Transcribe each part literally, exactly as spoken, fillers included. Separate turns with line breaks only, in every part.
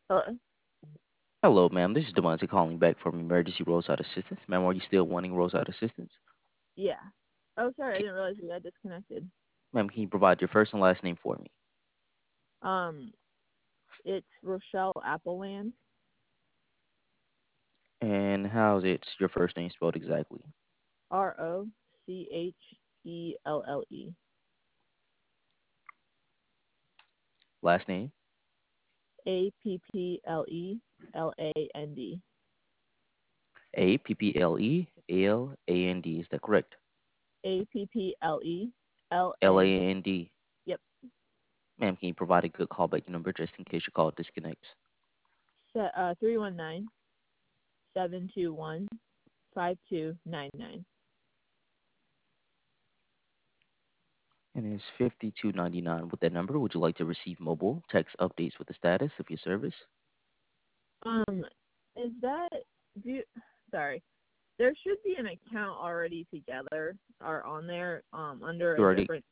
Hello?
Hello, ma'am. This is Devontae calling back from Emergency Roadside Assistance. Ma'am, are you still wanting roadside assistance?
Yeah. Oh, sorry, I
Ca-
didn't realize we got disconnected.
Ma'am, can you provide your first and last name for me?
Um, it's Rochelle Appleland.
And how's it your first name spelled exactly?
R O C H E L L E.
Last name?
A P P L E L A N D.
A P P L E A L A N D. Is that correct?
A P P L E L
L A
A.
N D.
Yep.
Ma'am, can you provide a good callback number just in case your call disconnects?
Se- uh, three one nine seven two one five two nine nine.
And it's fifty-two ninety-nine. With that number, would you like to receive mobile text updates with the status of your service?
Um, is that do? You, sorry, there should be an account already together or on there. Um, under
You
a
already,
different.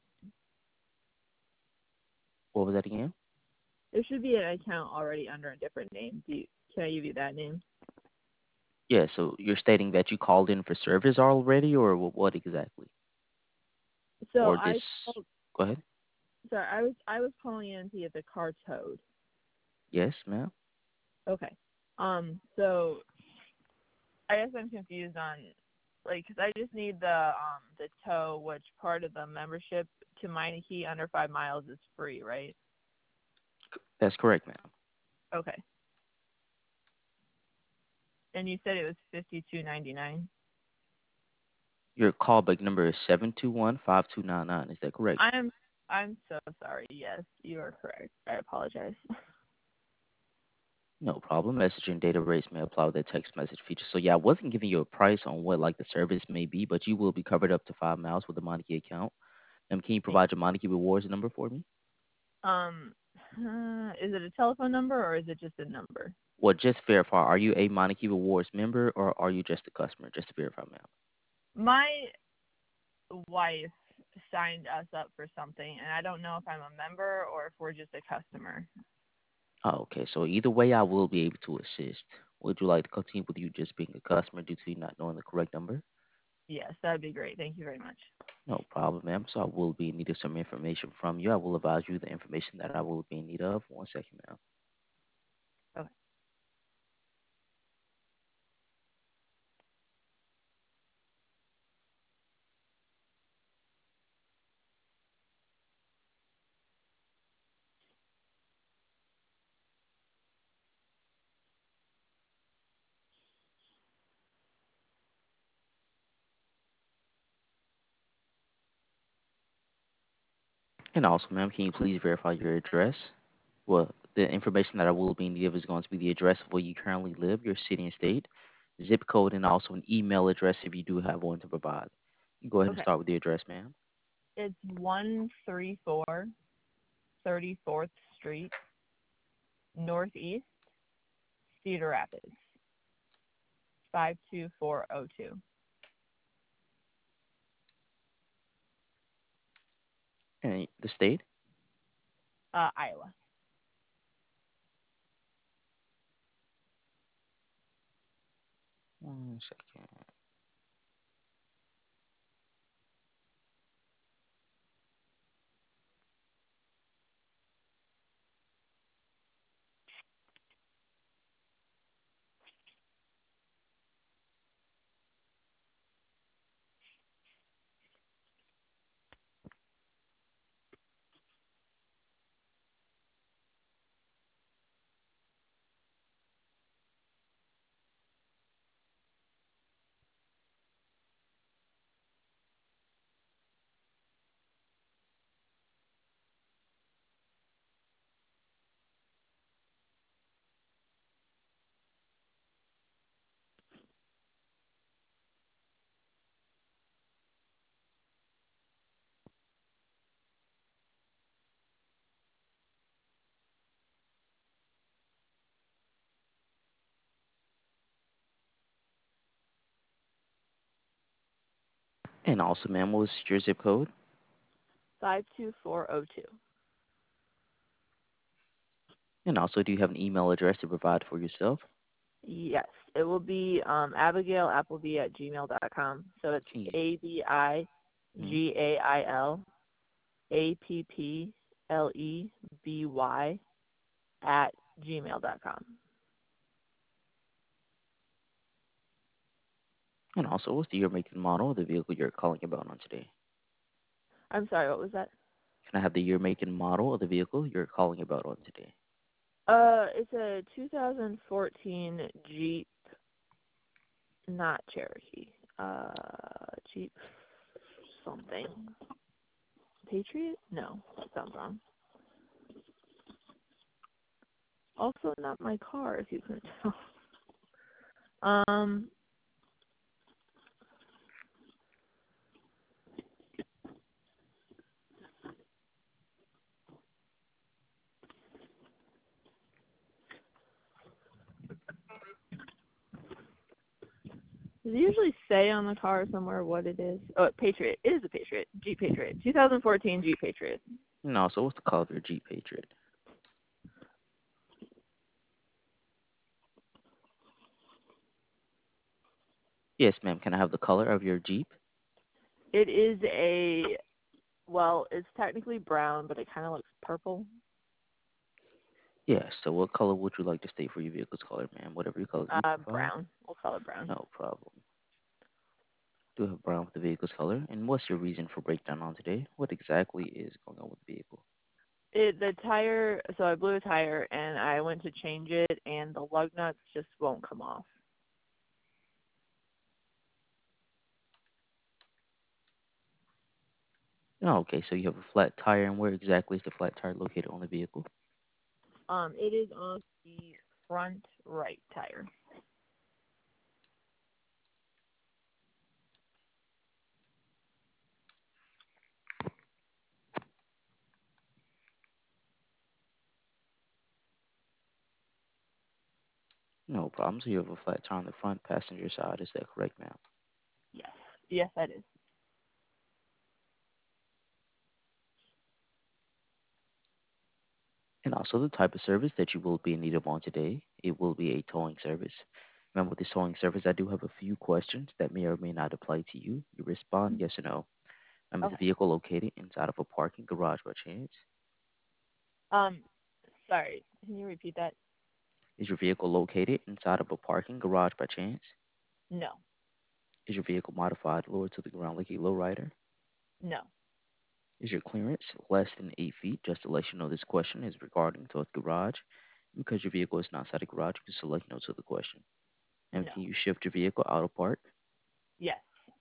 what was that again?
There should be an account already under a different name. Do you, can I give you that name?
Yeah, so you're stating that you called in for service already, or wh- what exactly?
So
Or
I
this,
called,
go ahead.
sorry, I was I was calling in to get the car towed.
Yes, ma'am.
Okay. Um. So I guess I'm confused on like because I just need the um the tow, which part of the membership to Meineke under five miles is free, right?
That's correct, ma'am.
Okay. And you said it was fifty two ninety nine.
Your callback number is seven two one five two nine nine. Is that correct?
I'm I'm so sorry. Yes, you are correct. I apologize.
No problem. Messaging data rates may apply with that text message feature. So yeah, I wasn't giving you a price on what like the service may be, but you will be covered up to five miles with a Monarchy account. And can you
Thank
provide your Monarchy rewards number for me?
Um, uh, is it a telephone number or is it just a number?
Well, just verify. Are you a Monarchy rewards member or are you just a customer? Just to verify, ma'am.
My wife signed us up for something, and I don't know if I'm a member or if we're just a customer.
Oh, okay. So either way, I will be able to assist. Would you like to continue with you just being a customer due to you not knowing the correct number?
Yes, that'd be great. Thank you very much.
No problem, ma'am. So I will be in need of some information from you. I will advise you the information that I will be in need of. One second, ma'am.
Okay.
And also, ma'am, can you please verify your address? Well, the information that I will be in need of is going to be the address of where you currently live, your city and state, zip code, and also an email address if you do have one to provide. You go ahead and
Okay.
start with the address, ma'am.
It's one three four thirty fourth Street, Northeast, Cedar Rapids, five two four zero two.
And the state.
Uh, Iowa.
One second. And also, ma'am, what was your zip code?
five two four zero two.
And also, do you have an email address to provide for yourself?
Yes, it will be um, Abigail Appleby at gmail dot com. So it's
Can you?
A B I
Mhm.
G A I L A P P L E B Y at gmail dot com.
And also, what's the year, make, and model of the vehicle you're calling about on today?
I'm sorry, what was that?
Can I have the year, make, and model of the vehicle you're calling about on today?
Uh, it's a two thousand fourteen Jeep, not Cherokee. Uh, Jeep something. Patriot? No, that sounds wrong. Also, not my car, if you couldn't tell. Um, does it usually say on the car somewhere what it is? Oh, Patriot. It is a Patriot. Jeep Patriot. twenty fourteen Jeep Patriot.
And also, what's the color of your Jeep Patriot? Yes, ma'am. Can I have the color of your Jeep?
It is a, well, it's technically brown, but it kind of looks purple.
Yes. So, what color would you like to state for your vehicle's color, ma'am? Whatever your color you
Uh,
provide.
brown. We'll call it brown.
No problem. Do have brown with the vehicle's color. And what's your reason for breakdown on today? What exactly is going on with the vehicle?
It the tire. So I blew a tire, and I went to change it, and the lug nuts just won't come off.
Oh, okay. So you have a flat tire, and where exactly is the flat tire located on the vehicle?
Um, it is on the front right tire.
No problem. So you have a flat tire on the front passenger side. Is that correct, ma'am?
Yes. Yes, that is.
And also the type of service that you will be in need of on today, it will be a towing service. Remember, with this towing service, I do have a few questions that may or may not apply to you. You respond yes or no. Um, is the
Okay.
vehicle located inside of a parking garage by chance?
Um, sorry. Can you repeat that?
Is your vehicle located inside of a parking garage by chance?
No.
Is your vehicle modified lower to the ground like a lowrider?
No.
Is your clearance less than eight feet? Just to let you know, this question is regarding to a garage. Because your vehicle is not inside a garage, you can select no to the question. And
No.
can you shift your vehicle out of park?
Yes.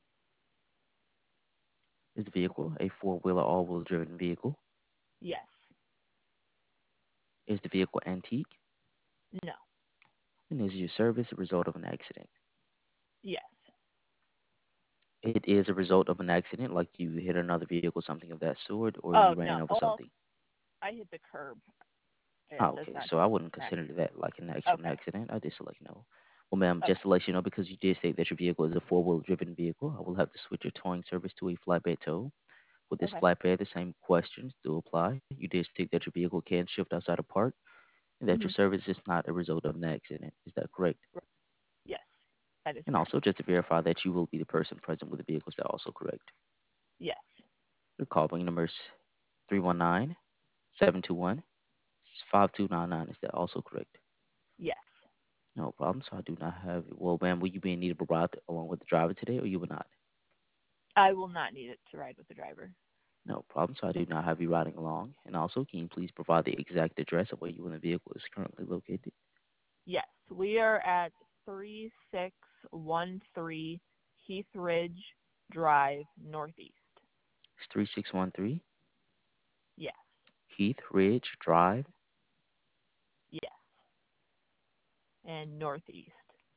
Is the vehicle a four-wheeler all-wheel driven vehicle?
Yes.
Is the vehicle antique?
No.
And is your service a result of an accident?
Yes.
It is a result of an accident, like you hit another vehicle, something of that sort, or you
Oh
ran
no.
over
Oh,
something.
I hit the curb.
Ah,
It, that's
okay,
not
so I wouldn't
an
consider
accident.
that like an actual
Okay.
accident. I just like no. Well, ma'am,
Okay.
just to let you know, because you did say that your vehicle is a four-wheel driven vehicle, I will have to switch your towing service to a flatbed tow. With this
Okay.
flatbed, the same questions do apply. You did state that your vehicle can shift outside of park, and that your
Mhm.
service is not a result of an accident. Is that correct?
Yes. That is
And
correct.
also, just to verify that you will be the person present with the vehicle, is that also correct?
Yes.
Your callback number is three one nine, seven two one, five two nine nine. Is that also correct?
Yes.
No problem. So I do not have. Well, ma'am, will you be in need of a ride along with the driver today, or you will not?
I will not need it to ride with the driver.
No problem. So I do not have you riding along. And also, can you please provide the exact address of where you and the vehicle is currently located?
Yes. We are at three six one three Heath Ridge Drive, Northeast.
It's three six one three
Yes.
Heath Ridge Drive.
Yes. And Northeast.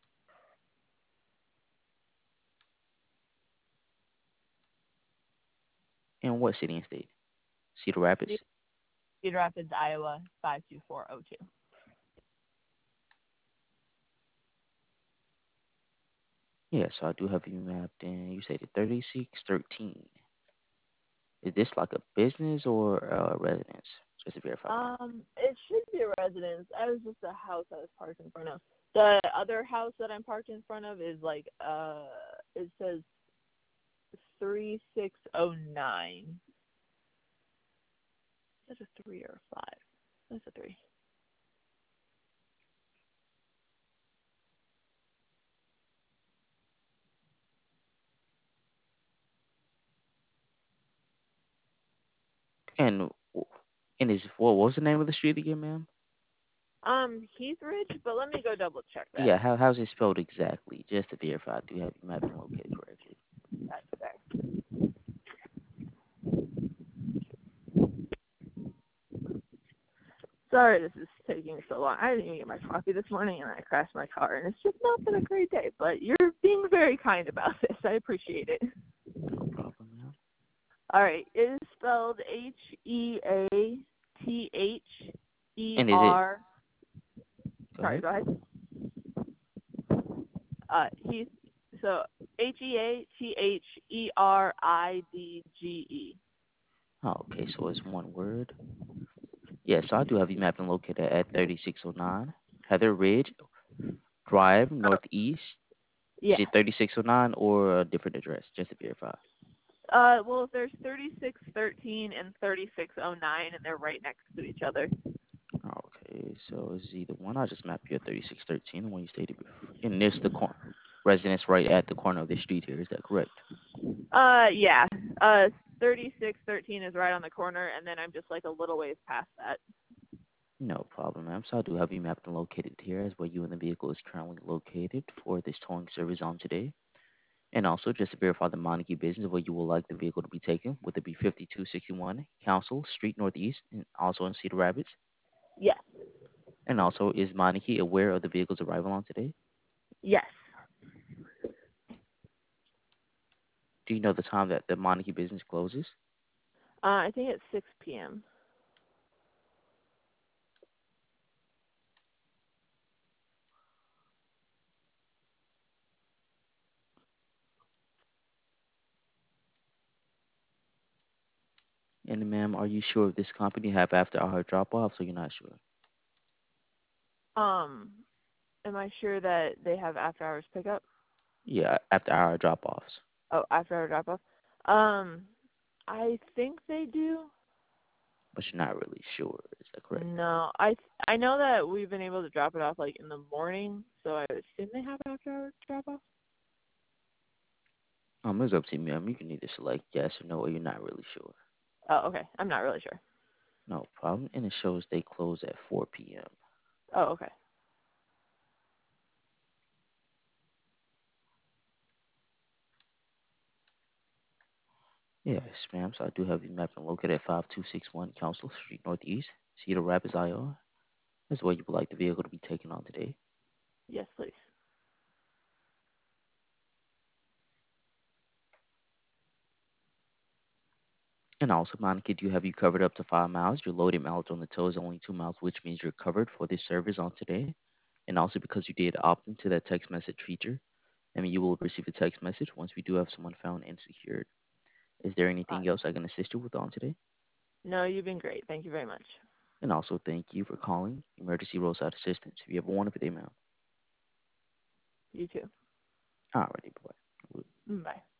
In what city and state? Cedar Rapids.
Cedar Rapids, Iowa, five two four zero two.
Yeah, so I do have you mapped in. You say the thirty-six thirteen. Is this like a business or a residence? Just to verify.
Um, it should be a residence. I was just a house I was parked in front of. The other house that I'm parked in front of is like uh, it says three six oh nine. Is that a three or a five? That's a three.
And and is what was the name of the street again, ma'am?
Um, Heathridge, but let me go double check that.
Yeah, how how's it spelled exactly? Just to verify, do you have your mapping located correctly?
That's fair. Sorry this is taking so long. I didn't even get my coffee this morning and I crashed my car and it's just not been a great day. But you're being very kind about this. I appreciate it.
No problem, ma'am.
All right. It is spelled H E A T H E
And is it?
R.
Go
Sorry,
ahead.
go ahead. Uh, he's so H E A T H E R I D G E.
Oh, okay, so it's one word. Yes, I do have you mapped and located at thirty-six oh nine Heather Ridge Drive,
Oh,
Northeast. Is
yeah.
it thirty-six oh nine or a different address? Just to verify.
Uh, well, there's thirty-six thirteen and thirty-six oh nine, and they're right next to each other.
Okay, so it's either one. I just mapped you at thirty-six thirteen, the one you stated before. And this the cor- residence right at the corner of the street here. Is that correct?
Uh, yeah. Uh, thirty-six thirteen is right on the corner, and then I'm just like a little ways past that.
No problem, ma'am. So I do have you mapped and located here as where you and the vehicle is currently located for this towing service on today. And also, just to verify the Montague business of where you would like the vehicle to be taken, would it be fifty-two sixty-one Council Street Northeast, and also in Cedar Rapids?
Yes.
And also, is Montague aware of the vehicle's arrival on today?
Yes.
Do you know the time that the Montague business closes?
Uh, I think it's six p.m.
And ma'am, are you sure if this company have after hour drop offs or you're not sure?
Um, am I sure that they have after hours pickup?
Yeah, after hour drop offs.
Oh, after hour drop off. Um, I think they do.
But you're not really sure. Is that correct?
No, I I know that we've been able to drop it off like in the morning, so I assume they have after hour drop off.
Um, it's up to you, ma'am. You can either select yes or no, or you're not really sure.
Oh, okay. I'm not really sure.
No problem. And it shows they close at four p.m.
Oh, okay.
Yes, ma'am. So I do have you mapped and located at five two six one Council Street Northeast, Cedar Rapids, Iowa. That's where you would like the vehicle to be taken on today.
Yes, please.
And also, Monica, do you have you covered up to five miles? Your loaded mileage on the tow is only two miles, which means you're covered for this service on today. And also, because you did opt into that text message feature, I mean, you will receive a text message once we do have someone found and secured. Is there
Uh,
anything else I can assist you with on today?
no, you've been great. Thank you very much.
And also, thank you for calling Emergency Roadside Assistance. If you have a wonderful day, ma'am.
You too.
Alrighty, bye.
Mm, bye.